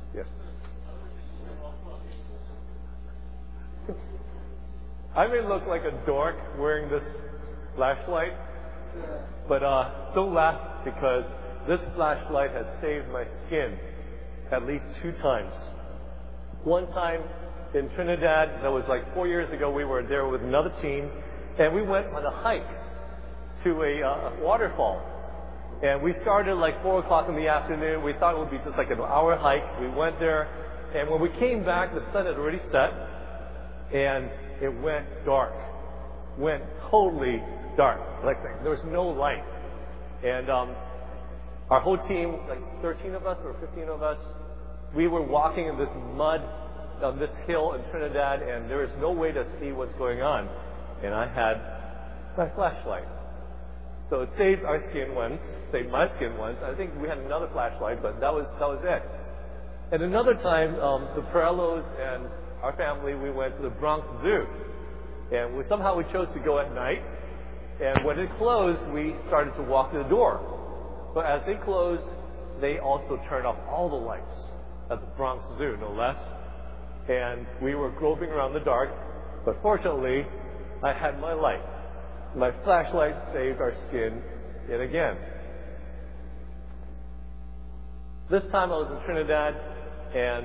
Yes. I may look like a dork wearing this flashlight, but don't laugh, because this flashlight has saved my skin at least 2 times. One time in Trinidad, that was like 4 years ago, we were there with another team, and we went on a hike to a waterfall. And we started like 4 o'clock in the afternoon. We thought it would be just like an hour hike. We went there, and when we came back, the sun had already set, and it went dark. Went totally dark. Like there was no light. And our whole team, like 13 of us or 15 of us, we were walking in this mud on this hill in Trinidad, and there was no way to see what's going on. And I had my flashlight. So it saved our skin once, saved my skin once. I think we had another flashlight, but that was it. And another time, the Perellos and our family, we went to the Bronx Zoo. And somehow we chose to go at night. And when it closed, we started to walk to the door. But as they closed, they also turned off all the lights at the Bronx Zoo, no less. And we were groping around the dark. But fortunately, I had my light. My flashlight saved our skin yet again. This time I was in Trinidad, and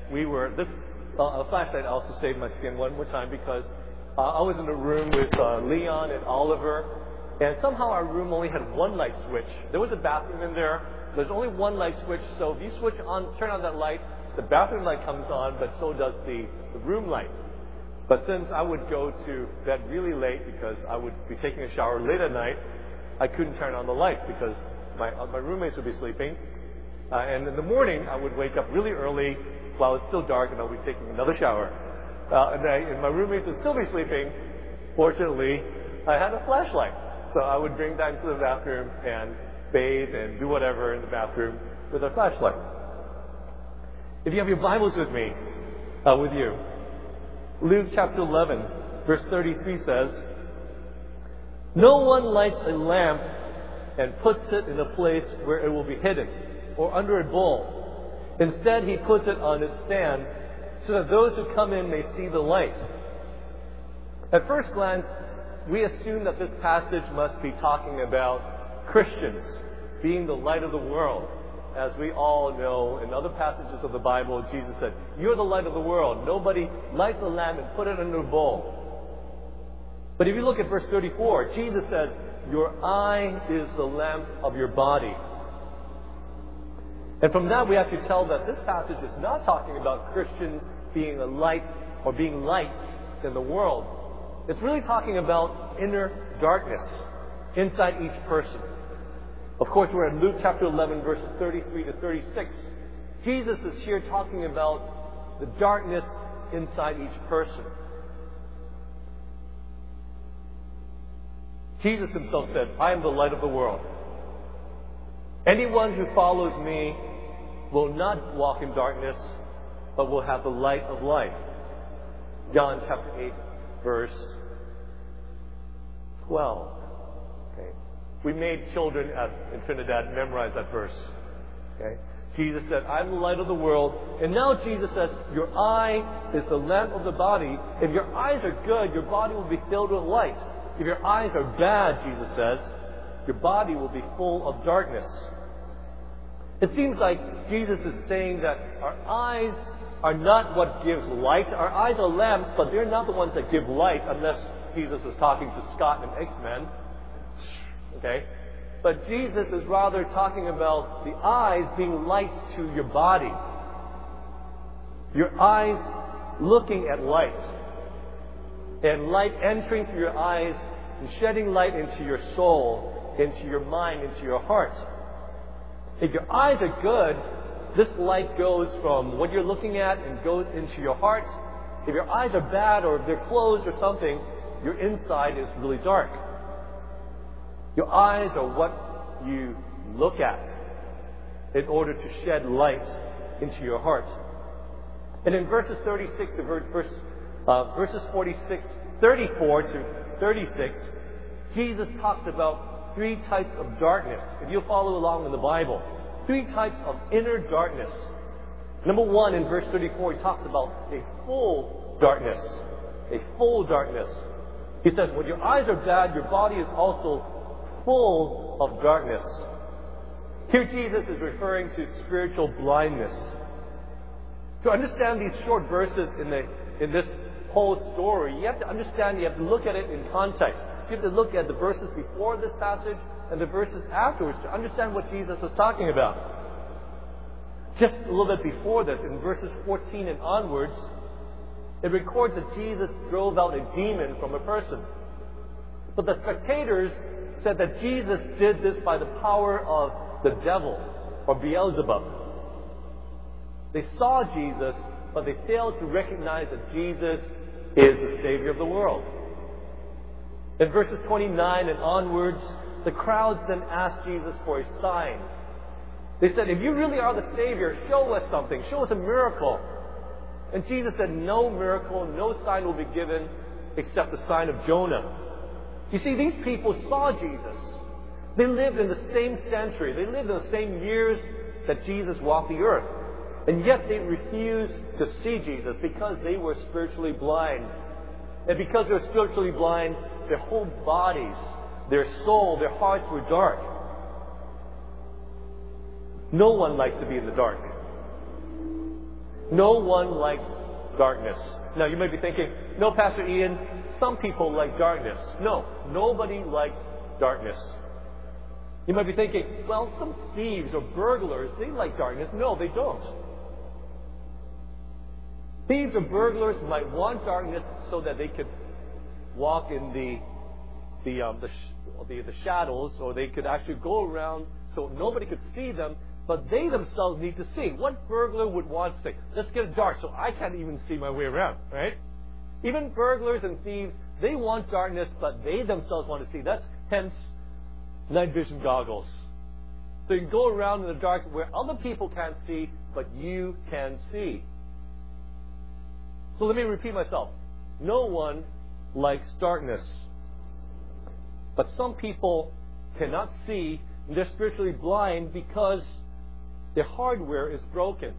a flashlight also saved my skin one more time, because I was in a room with Leon and Oliver, and somehow our room only had one light switch. There was a bathroom in there. There's only one light switch, so if you turn on that light, the bathroom light comes on, but so does the room light. But since I would go to bed really late because I would be taking a shower late at night, I couldn't turn on the lights because my roommates would be sleeping. And in the morning, I would wake up really early while it's still dark, and I would be taking another shower. And my roommates would still be sleeping. Fortunately, I had a flashlight. So I would bring that into the bathroom and bathe and do whatever in the bathroom with a flashlight. If you have your Bibles with me, with you, Luke chapter 11, verse 33 says, "No one lights a lamp and puts it in a place where it will be hidden, or under a bowl. Instead, he puts it on its stand, so that those who come in may see the light." At first glance, we assume that this passage must be talking about Christians being the light of the world. As we all know, in other passages of the Bible, Jesus said, "You're the light of the world. Nobody lights a lamp and put it under a bowl." But if you look at verse 34, Jesus says, "Your eye is the lamp of your body." And from that, we have to tell that this passage is not talking about Christians being a light or being lights in the world. It's really talking about inner darkness inside each person. Of course, we're in Luke chapter 11, verses 33 to 36. Jesus is here talking about the darkness inside each person. Jesus himself said, "I am the light of the world. Anyone who follows me will not walk in darkness, but will have the light of life." John chapter 8, verse 12. Okay. We made children in Trinidad memorize that verse. Okay. Jesus said, "I'm the light of the world." And now Jesus says, "Your eye is the lamp of the body. If your eyes are good, your body will be filled with light. If your eyes are bad," Jesus says, "your body will be full of darkness." It seems like Jesus is saying that our eyes are not what gives light. Our eyes are lamps, but they're not the ones that give light, unless Jesus is talking to Scott and X-Men. Okay? But Jesus is rather talking about the eyes being lights to your body. Your eyes looking at light. And light entering through your eyes and shedding light into your soul, into your mind, into your heart. If your eyes are good, this light goes from what you're looking at and goes into your heart. If your eyes are bad, or if they're closed or something, your inside is really dark. Your eyes are what you look at in order to shed light into your heart. And in verses 36 to verses 34 to 36, Jesus talks about 3 types of darkness. If you'll follow along in the Bible, 3 types of inner darkness. Number one, in verse 34, he talks about a full darkness. A full darkness. He says, when your eyes are bad, your body is also full of darkness. Here Jesus is referring to spiritual blindness. To understand these short verses in this whole story, you have to understand, you have to look at it in context. You have to look at the verses before this passage and the verses afterwards to understand what Jesus was talking about. Just a little bit before this, in verses 14 and onwards, it records that Jesus drove out a demon from a person. But the spectators said that Jesus did this by the power of the devil, or Beelzebub. They saw Jesus, but they failed to recognize that Jesus is the Savior of the world. In verses 29 and onwards, the crowds then asked Jesus for a sign. They said, if you really are the Savior, show us something. Show us a miracle. And Jesus said, no miracle, no sign will be given except the sign of Jonah. You see, these people saw Jesus. They lived in the same century. They lived in the same years that Jesus walked the earth. And yet they refused to see Jesus because they were spiritually blind. And because they were spiritually blind, their whole bodies, their soul, their hearts were dark. No one likes to be in the dark. No one likes darkness. Now you might be thinking, no, Pastor Ian, some people like darkness. No, nobody likes darkness. You might be thinking, well, some thieves or burglars, they like darkness. No, they don't. Thieves or burglars might want darkness so that they could walk in the shadows, or they could actually go around so nobody could see them, but they themselves need to see. What burglar would want to say, let's get it dark so I can't even see my way around, right? Even burglars and thieves, they want darkness, but they themselves want to see. That's hence night vision goggles. So you can go around in the dark where other people can't see, but you can see. So let me repeat myself. No one likes darkness. But some people cannot see, and they're spiritually blind because their hardware is broken.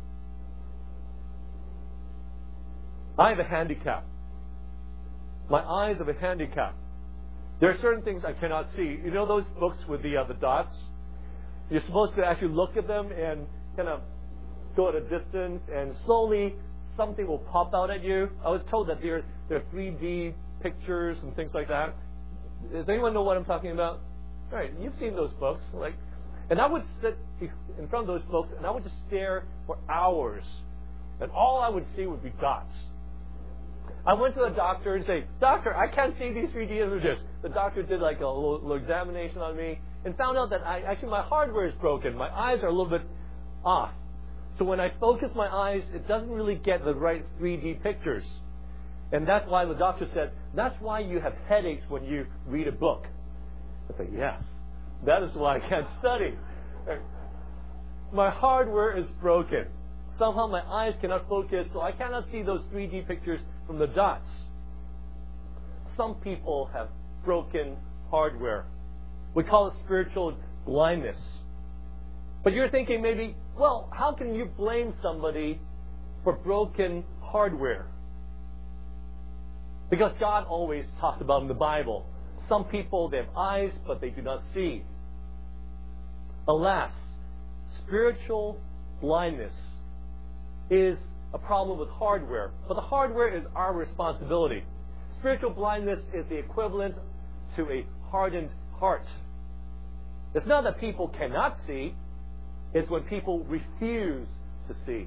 I have a handicap. My eyes have a handicap. There are certain things I cannot see. You know those books with the dots? You're supposed to actually look at them and kind of go at a distance, and slowly something will pop out at you. I was told that there are 3D pictures and things like that. Does anyone know what I'm talking about? All right, you've seen those books. And I would sit in front of those books, and I would just stare for hours. And all I would see would be dots. I went to the doctor and said, Doctor, I can't see these 3D images. The doctor did like a little examination on me and found out that actually my hardware is broken. My eyes are a little bit off. So when I focus my eyes, it doesn't really get the right 3D pictures. And that's why the doctor said, that's why you have headaches when you read a book. I said, yes, that is why I can't study. My hardware is broken. Somehow my eyes cannot focus, so I cannot see those 3D pictures from the dots. Some people have broken hardware. We call it spiritual blindness. But you're thinking maybe, well, how can you blame somebody for broken hardware? Because God always talks about in the Bible. Some people, they have eyes, but they do not see. Alas, spiritual blindness is a problem with hardware. But the hardware is our responsibility. Spiritual blindness is the equivalent to a hardened heart. It's not that people cannot see. It's when people refuse to see.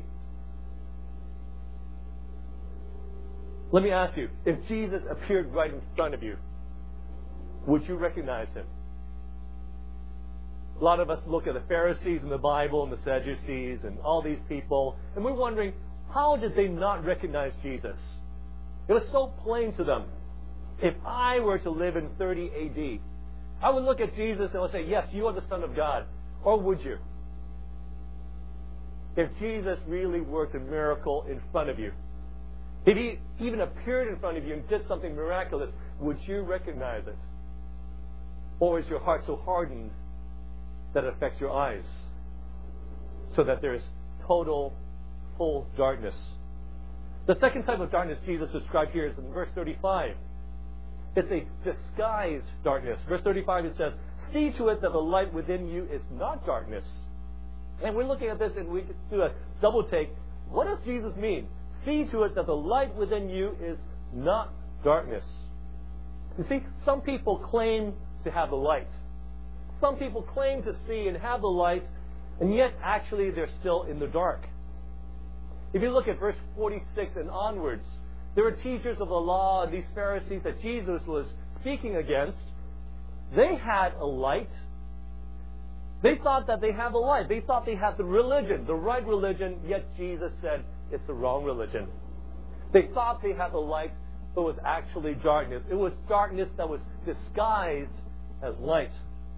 Let me ask you, if Jesus appeared right in front of you, would you recognize him? A lot of us look at the Pharisees in the Bible and the Sadducees and all these people, and we're wondering, how did they not recognize Jesus? It was so plain to them. If I were to live in 30 AD, I would look at Jesus and I would say, yes, you are the Son of God. Or would you? If Jesus really worked a miracle in front of you, if he even appeared in front of you and did something miraculous, would you recognize it? Or is your heart so hardened that it affects your eyes, so that there's total full darkness. The second type of darkness Jesus described here is in verse 35. It's a disguised darkness. Verse 35 it says, "See to it that the light within you is not darkness." And we're looking at this and we can do a double take. What does Jesus mean? See to it that the light within you is not darkness. You see, some people claim to have the light. Some people claim to see and have the light, and yet actually they're still in the dark. If you look at verse 46 and onwards, there were teachers of the law and these Pharisees that Jesus was speaking against. They had a light. They thought that they had the light. They thought they had the religion, the right religion, yet Jesus said it's the wrong religion. They thought they had the light, but it was actually darkness. It was darkness that was disguised as light.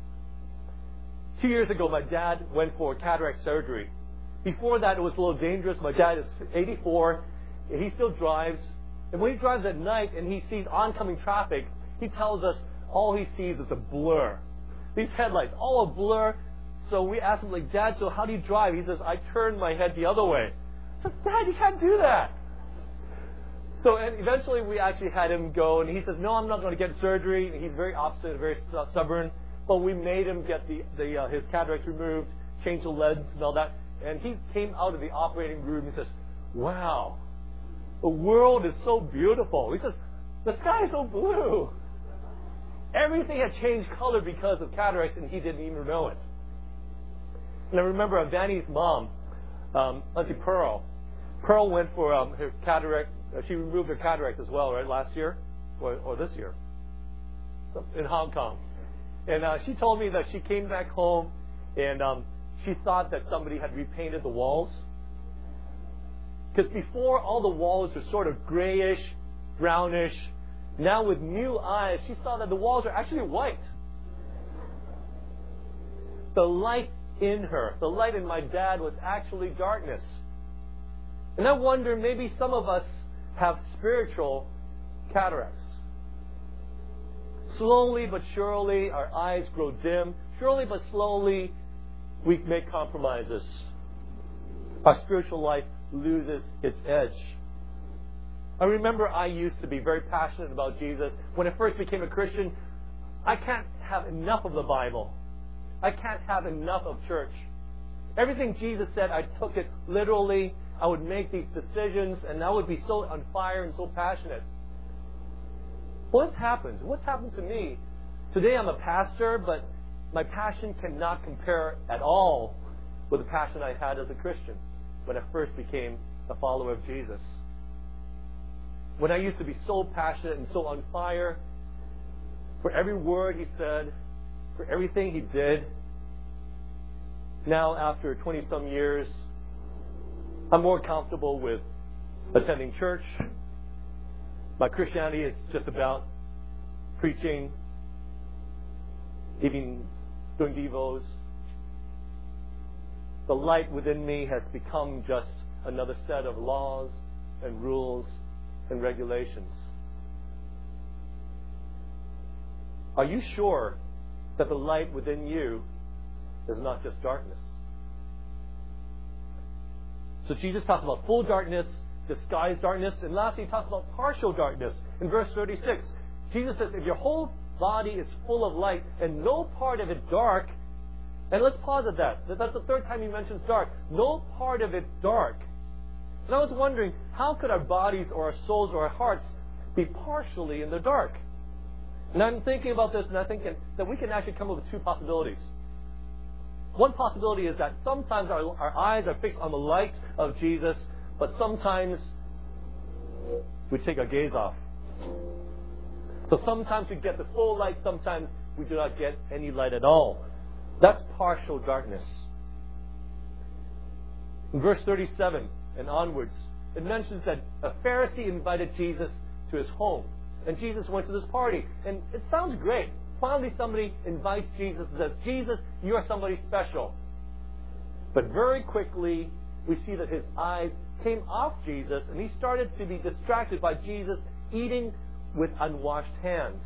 2 years ago, my dad went for cataract surgery. Before that, it was a little dangerous. My dad is 84, and he still drives. And when he drives at night and he sees oncoming traffic, he tells us all he sees is a blur. These headlights, all a blur. So we asked him, like, "Dad, so how do you drive?" He says, "I turn my head the other way." I said, "Dad, you can't do that." So and eventually we actually had him go, and he says, "No, I'm not going to get surgery." And he's very obstinate, very stubborn. But we made him get his cataracts removed, change the lens and all that. And he came out of the operating room. He says, "Wow, the world is so beautiful." He says, "The sky is so blue." Everything had changed color because of cataracts, and he didn't even know it. And I remember Vanny's mom, Auntie Pearl. Pearl went for her cataract. She removed her cataracts as well, right, last year or this year in Hong Kong. And she told me that she came back home and she thought that somebody had repainted the walls. Because before, all the walls were sort of grayish, brownish. Now with new eyes, she saw that the walls are actually white. The light in her, the light in my dad, was actually darkness. And I wonder, maybe some of us have spiritual cataracts. Slowly but surely, our eyes grow dim. Surely but slowly, we make compromises. Our spiritual life loses its edge. I remember I used to be very passionate about Jesus. When I first became a Christian, I can't have enough of the Bible. I can't have enough of church. Everything Jesus said, I took it literally. I would make these decisions, and I would be so on fire and so passionate. What's happened? What's happened to me? Today I'm a pastor, but my passion cannot compare at all with the passion I had as a Christian when I first became a follower of Jesus. When I used to be so passionate and so on fire for every word He said, for everything He did. Now, after 20-some years, I'm more comfortable with attending church. My Christianity is just about preaching, even doing devos. The light within me has become just another set of laws and rules and regulations. Are you sure that the light within you is not just darkness? So Jesus talks about full darkness, disguised darkness, and lastly He talks about partial darkness. In verse 36, Jesus says, if your whole body is full of light and no part of it dark, and let's pause at that. That's the third time He mentions dark. No part of it dark. And I was wondering, how could our bodies or our souls or our hearts be partially in the dark? And I'm thinking about this, and I'm thinking that we can actually come up with two possibilities. One possibility is that sometimes our eyes are fixed on the light of Jesus, but sometimes we take our gaze off. So sometimes we get the full light, sometimes we do not get any light at all. That's partial darkness. In verse 37 and onwards, it mentions that a Pharisee invited Jesus to his home. And Jesus went to this party. And it sounds great. Finally somebody invites Jesus and says, Jesus, you are somebody special. But very quickly, we see that his eyes came off Jesus, and he started to be distracted by Jesus eating with unwashed hands.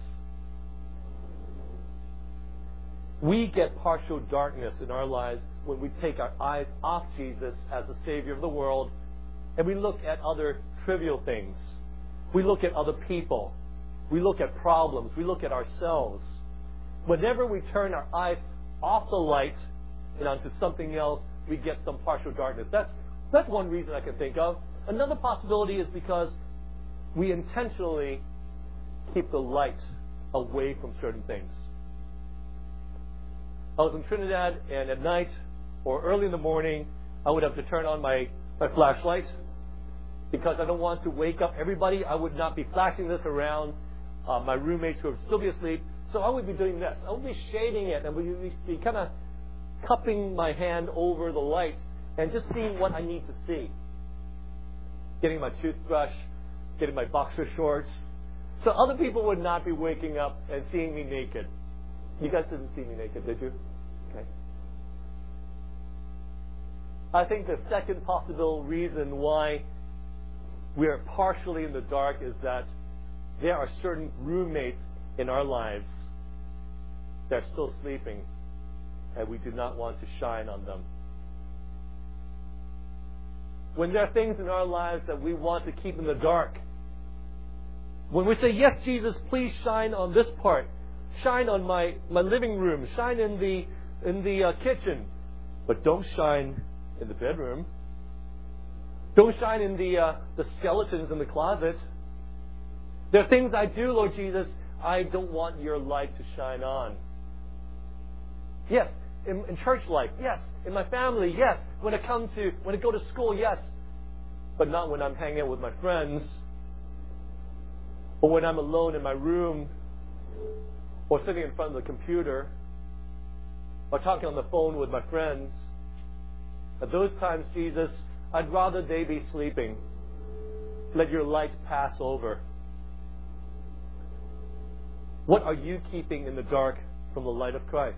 We get partial darkness in our lives when we take our eyes off Jesus as the Savior of the world and we look at other trivial things. We look at other people. We look at problems. We look at ourselves. Whenever we turn our eyes off the light and onto something else, we get some partial darkness. That's one reason I can think of. Another possibility is because we intentionally keep the light away from certain things. I was in Trinidad, and at night or early in the morning, I would have to turn on my flashlight because I don't want to wake up everybody. I would not be flashing this around my roommates who would still be asleep. So I would be doing this. I would be shading it and would be kind of cupping my hand over the light and just seeing what I need to see. Getting my toothbrush, getting my boxer shorts. So other people would not be waking up and seeing me naked. You guys didn't see me naked, did you? Okay. I think the second possible reason why we are partially in the dark is that there are certain roommates in our lives that are still sleeping, and we do not want to shine on them. When there are things in our lives that we want to keep in the dark, when we say, yes, Jesus, please shine on this part, shine on my living room, shine in the kitchen, but don't shine in the bedroom. Don't shine in the skeletons in the closet. There are things I do, Lord Jesus, I don't want your light to shine on. Yes, in church life, yes. In my family, yes. When I go to school, yes. But not when I'm hanging out with my friends, or when I'm alone in my room, or sitting in front of the computer, or talking on the phone with my friends. At those times, Jesus, I'd rather they be sleeping. Let your light pass over. What are you keeping in the dark from the light of Christ?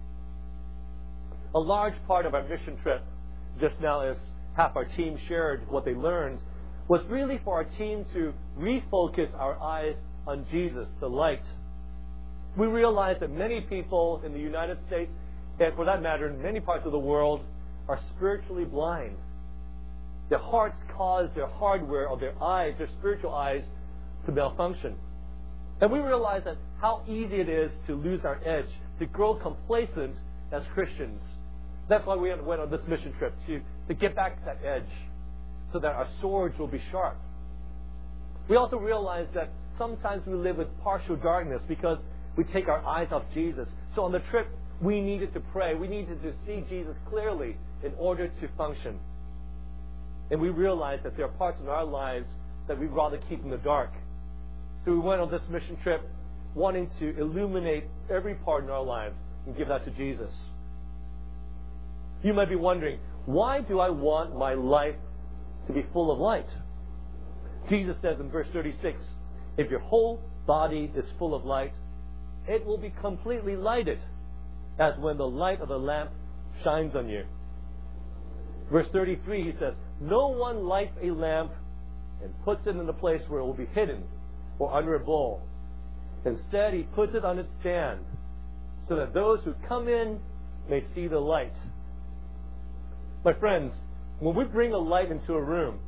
A large part of our mission trip, just now as half our team shared what they learned, was really for our team to refocus our eyes on Jesus, the light. We realized that many people in the United States, and for that matter in many parts of the world, are spiritually blind. Their hearts cause their hardware or their eyes, their spiritual eyes, to malfunction. And we realized that how easy it is to lose our edge, to grow complacent as Christians. That's why we went on this mission trip, to get back to that edge, so that our swords will be sharp. We also realized that sometimes we live with partial darkness because we take our eyes off Jesus. So on the trip, we needed to pray. We needed to see Jesus clearly in order to function. And we realized that there are parts in our lives that we'd rather keep in the dark. So we went on this mission trip wanting to illuminate every part in our lives and give that to Jesus. You might be wondering, why do I want my life to be full of light? Jesus says in verse 36, if your whole body is full of light, it will be completely lighted, as when the light of the lamp shines on you. Verse 33, he says, no one lights a lamp and puts it in a place where it will be hidden or under a bowl. Instead, he puts it on its stand so that those who come in may see the light. My friends, when we bring a light into a room,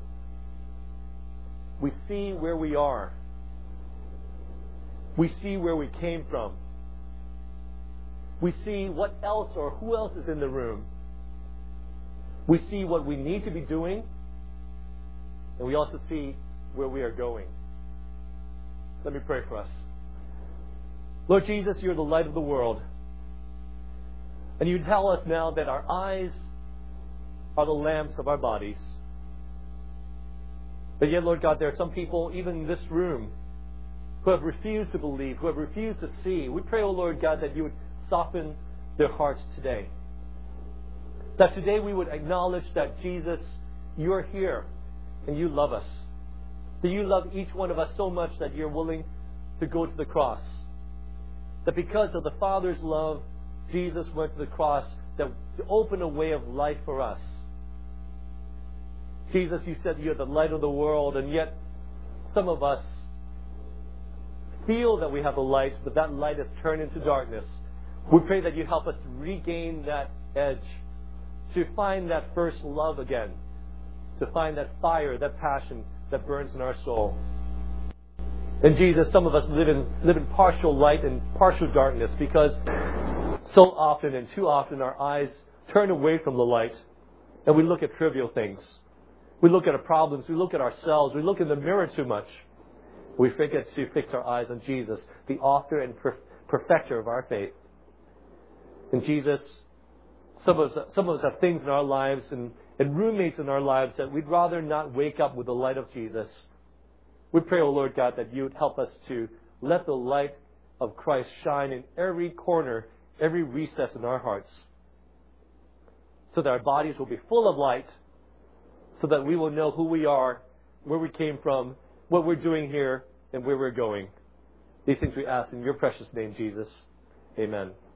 we see where we are. We see where we came from. We see what else or who else is in the room. We see what we need to be doing, and we also see where we are going. Let me pray for us. Lord Jesus, you're the light of the world. And you tell us now that our eyes are the lamps of our bodies. But yet, Lord God, there are some people, even in this room, who have refused to believe, who have refused to see. We pray, O Lord God, that you would soften their hearts today. That today we would acknowledge that, Jesus, you are here and you love us. That you love each one of us so much that you're willing to go to the cross. That because of the Father's love, Jesus went to the cross to open a way of life for us. Jesus, you said you're the light of the world, and yet some of us feel that we have a light, but that light has turned into darkness. We pray that you help us to regain that edge, to find that first love again, to find that fire, that passion that burns in our soul. And Jesus, some of us live in partial light and partial darkness because so often and too often our eyes turn away from the light and we look at trivial things. We look at our problems. We look at ourselves. We look in the mirror too much. We forget to fix our eyes on Jesus, the author and perfecter of our faith. And Jesus, some of us have things in our lives and roommates in our lives that we'd rather not wake up with the light of Jesus. We pray, O Lord God, that you would help us to let the light of Christ shine in every corner, every recess in our hearts, so that our bodies will be full of light, so that we will know who we are, where we came from, what we're doing here, and where we're going. These things we ask in your precious name, Jesus. Amen.